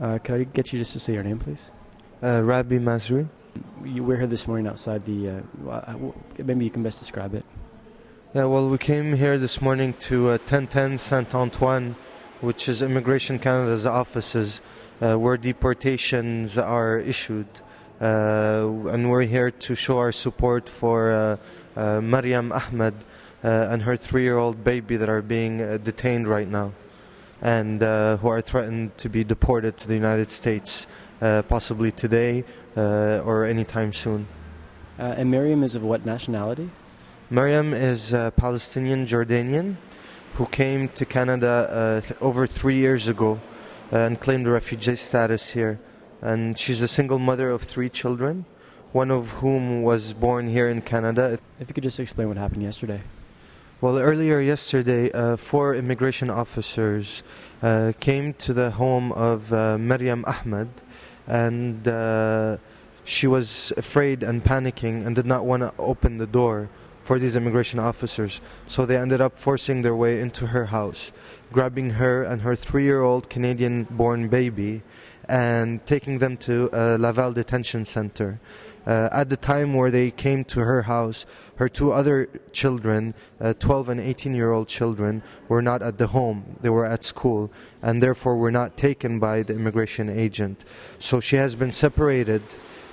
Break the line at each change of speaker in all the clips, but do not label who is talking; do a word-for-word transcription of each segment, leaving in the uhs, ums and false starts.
Uh, could I get you just to say your name, please?
Uh, Rabbi Masri.
You were here this morning outside the... Uh, w- maybe you can best describe it.
Yeah, well, we came here this morning to uh, ten ten Saint Antoine, which is Immigration Canada's offices, uh, where deportations are issued. Uh, and we're here to show our support for uh, uh, Mariam Ahmed uh, and her three-year-old baby that are being uh, detained right now, and uh, who are threatened to be deported to the United States, uh, possibly today uh, or anytime soon.
Uh, and Miriam is of what nationality?
Mariam is uh, Palestinian Jordanian who came to Canada uh, th- over three years ago uh, and claimed refugee status here. And she's a single mother of three children, one of whom was born here in Canada.
If you could just explain what happened yesterday.
Well, earlier yesterday, uh, four immigration officers uh, came to the home of uh, Mariam Ahmed, and uh, she was afraid and panicking and did not want to open the door for these immigration officers. So they ended up forcing their way into her house, grabbing her and her three-year-old Canadian-born baby and taking them to a Laval detention center. Uh, at the time where they came to her house, her two other children, uh, twelve and eighteen-year-old children, were not at the home. They were at school and therefore were not taken by the immigration agent. So she has been separated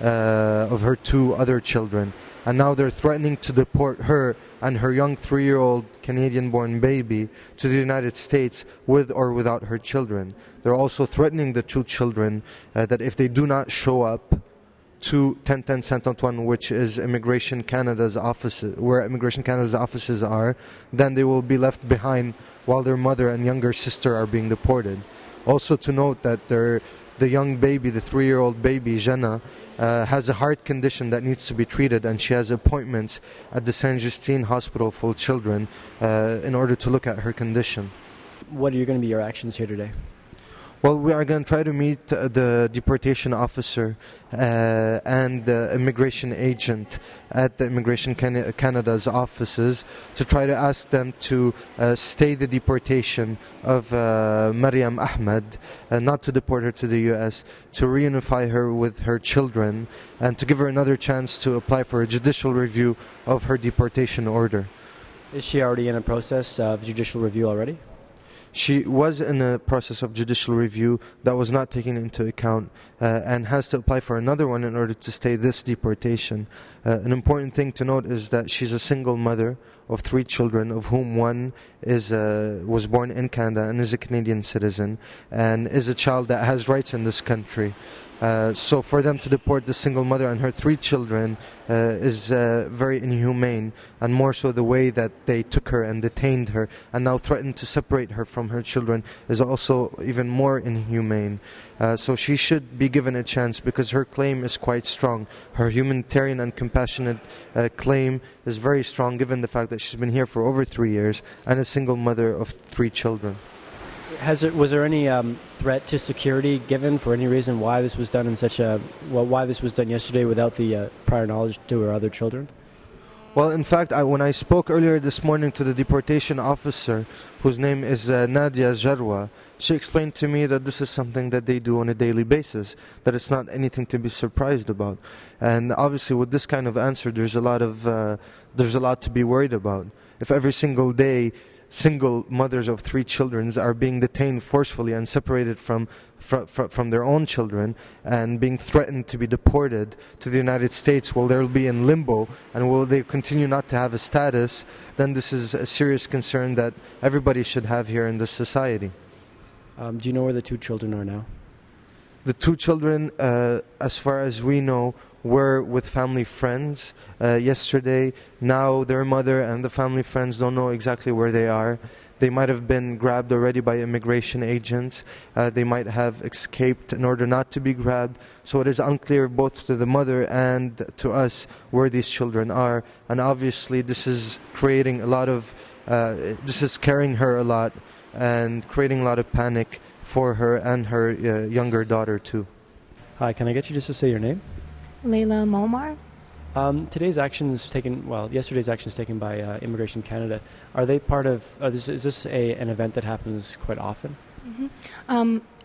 uh, of her two other children. And now they're threatening to deport her and her young three-year-old Canadian-born baby to the United States with or without her children. They're also threatening the two children uh, that if they do not show up to ten ten Saint Antoine, which is Immigration Canada's offices, where Immigration Canada's offices are, then they will be left behind while their mother and younger sister are being deported. Also to note that their, the young baby, the three-year-old baby, Jenna, Uh, has a heart condition that needs to be treated, and she has appointments at the Saint Justine Hospital for Children uh, in order to look at her condition.
What are going to be your actions here today?
Well, we are going to try to meet uh, the deportation officer uh, and the immigration agent at the Immigration Can- Canada's offices to try to ask them to uh, stay the deportation of uh, Mariam Ahmed, uh, not to deport her to the U S, to reunify her with her children, and to give her another chance to apply for a judicial review of her deportation order.
Is she already in a process of judicial review already?
She was in a process of judicial review that was not taken into account uh, and has to apply for another one in order to stay this deportation. Uh, an important thing to note is that she's a single mother of three children, of whom one is uh, was born in Canada and is a Canadian citizen and is a child that has rights in this country. Uh, so for them to deport the single mother and her three children uh, is uh, very inhumane, and more so the way that they took her and detained her and now threatened to separate her from her children is also even more inhumane. Uh, so she should be given a chance because her claim is quite strong. Her humanitarian and compassionate uh, claim is very strong given the fact that she's been here for over three years and a single mother of three children.
Has there, was there any um, threat to security given for any reason why this was done in such a well why this was done yesterday without the uh, prior knowledge to her other children?
Well, in fact, I, when I spoke earlier this morning to the deportation officer, whose name is uh, Nadia Jarwa, she explained to me that this is something that they do on a daily basis, that it's not anything to be surprised about. And obviously, with this kind of answer, there's a lot of uh, there's a lot to be worried about. If every single day single mothers of three children are being detained forcefully and separated from, from from their own children and being threatened to be deported to the United States, will they be in limbo and will they continue not to have a status, then this is a serious concern that everybody should have here in this society.
Um, do you know where the two children are now?
The two children, uh, as far as we know, were with family friends uh, yesterday. Now their mother and the family friends don't know exactly where they are. They might have been grabbed already by immigration agents. Uh, they might have escaped in order not to be grabbed. So it is unclear both to the mother and to us where these children are. And obviously this is creating a lot of, uh, this is scaring her a lot and creating a lot of panic for her and her uh, younger daughter too.
Hi, can I get you just to say your name?
Layla Momar.
Um, today's actions taken, well, yesterday's actions taken by uh, Immigration Canada, are they part of, uh, this, is this a, an event that happens quite often?
Mm-hmm. Um,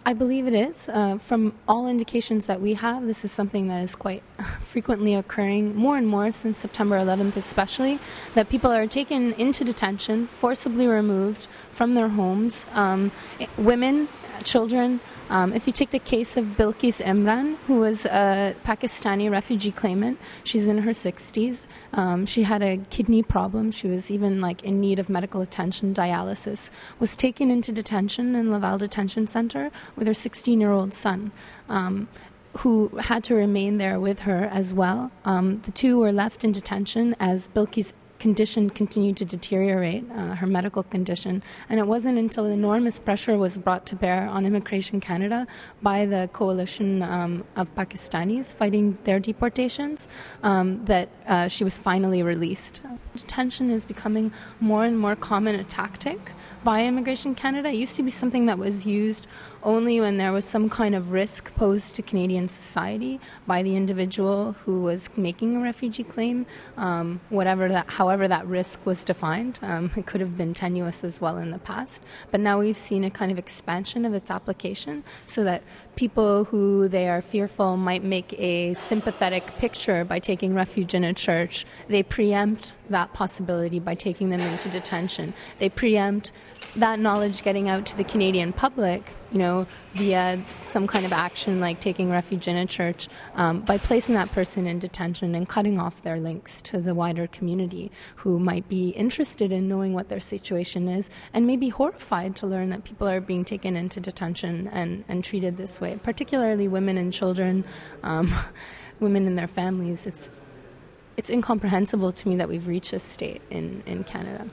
I believe it is. Uh, from all indications that we have, this is something that is quite frequently occurring, more and more since September eleventh especially, that people are taken into detention, forcibly removed from their homes, um, women, children. Um, if you take the case of Bilqis Imran, who was a Pakistani refugee claimant, she's in her sixties. Um, she had a kidney problem. She was even like in need of medical attention, dialysis. Was taken into detention in Laval Detention Center with her sixteen-year-old son, um, who had to remain there with her as well. Um, the two were left in detention as Bilqis' condition continued to deteriorate, uh, her medical condition. And it wasn't until enormous pressure was brought to bear on Immigration Canada by the coalition um, of Pakistanis fighting their deportations um, that uh, she was finally released. Detention is becoming more and more common a tactic by Immigration Canada. It used to be something that was used only when there was some kind of risk posed to Canadian society by the individual who was making a refugee claim, um, whatever that, however that risk was defined. Um, it could have been tenuous as well in the past, but now we've seen a kind of expansion of its application so that people who they are fearful might make a sympathetic picture by taking refuge in a church. They preempt that possibility by taking them into detention. They preempt that knowledge getting out to the Canadian public, you know, via some kind of action like taking refuge in a church, um, by placing that person in detention and cutting off their links to the wider community who might be interested in knowing what their situation is and maybe horrified to learn that people are being taken into detention and, and treated this way, particularly women and children, um, women and their families. It's, it's incomprehensible to me that we've reached this state in, in Canada.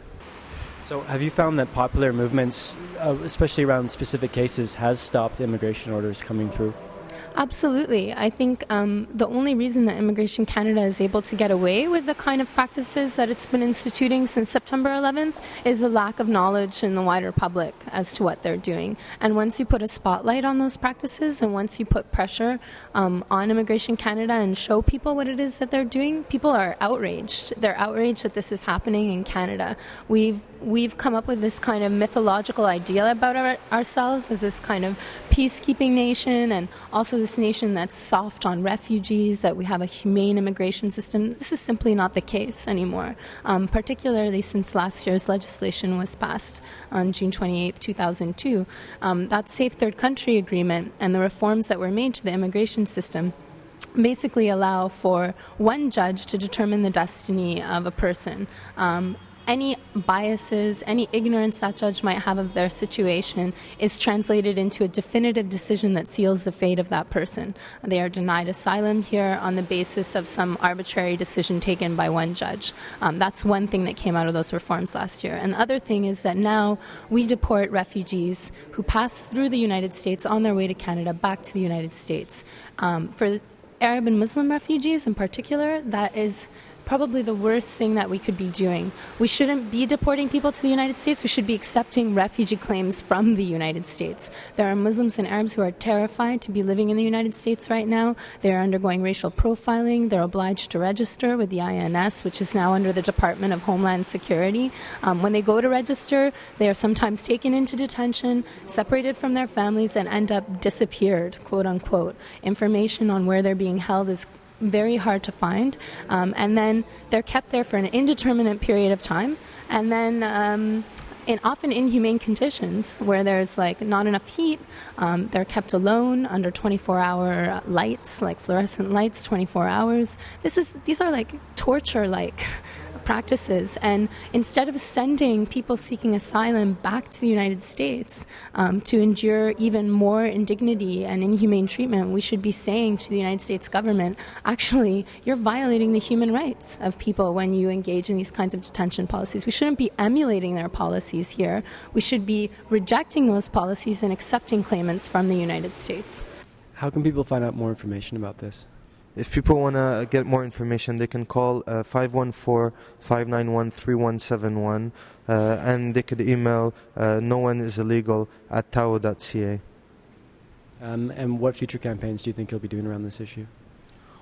So have you found that popular movements, uh, especially around specific cases, has stopped immigration orders coming through?
Absolutely. I think um, the only reason that Immigration Canada is able to get away with the kind of practices that it's been instituting since September eleventh is a lack of knowledge in the wider public as to what they're doing. And once you put a spotlight on those practices and once you put pressure um, on Immigration Canada and show people what it is that they're doing, people are outraged. They're outraged that this is happening in Canada. We've We've come up with this kind of mythological idea about our, ourselves as this kind of peacekeeping nation and also this nation that's soft on refugees, that we have a humane immigration system. This is simply not the case anymore, um, particularly since last year's legislation was passed on June twenty-eighth, two thousand two. Um, that Safe Third Country Agreement and the reforms that were made to the immigration system basically allow for one judge to determine the destiny of a person. Um, Any biases, any ignorance that judge might have of their situation is translated into a definitive decision that seals the fate of that person. They are denied asylum here on the basis of some arbitrary decision taken by one judge. Um, that's one thing that came out of those reforms last year. And the other thing is that now we deport refugees who pass through the United States on their way to Canada back to the United States. Um, for Arab and Muslim refugees in particular, that is probably the worst thing that we could be doing. We shouldn't be deporting people to the United States. We should be accepting refugee claims from the United States. There are Muslims and Arabs who are terrified to be living in the United States right now. They are undergoing racial profiling. They're obliged to register with the I N S, which is now under the Department of Homeland Security. Um, when they go to register, they are sometimes taken into detention, separated from their families, and end up disappeared, quote unquote. Information on where they're being held is very hard to find, um, and then they're kept there for an indeterminate period of time, and then um, in often inhumane conditions where there's like not enough heat. Um, they're kept alone under twenty-four hour lights, like fluorescent lights, twenty-four hours. This is these are like torture-like practices, and instead of sending people seeking asylum back to the United States um, to endure even more indignity and inhumane treatment, we should be saying to the United States government, actually, you're violating the human rights of people when you engage in these kinds of detention policies. We shouldn't be emulating their policies here. We should be rejecting those policies and accepting claimants from the United States.
How can people find out more information about this?
If people want to get more information, they can call uh, five one four, five nine one, three one seven one, uh, and they could email uh, no one is illegal at tao dot c a.
Um, and what future campaigns do you think you'll be doing around this issue?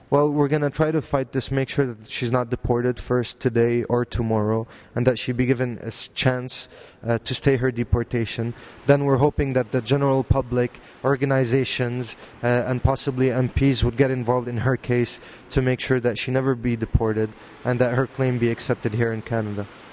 Well, we're going to try to fight this, make sure that she's not deported first today or tomorrow, and that she be given a s- chance uh, to stay her deportation. Then we're hoping that the general public, organizations, uh, and possibly M Ps would get involved in her case to make sure that she never be deported and that her claim be accepted here in Canada.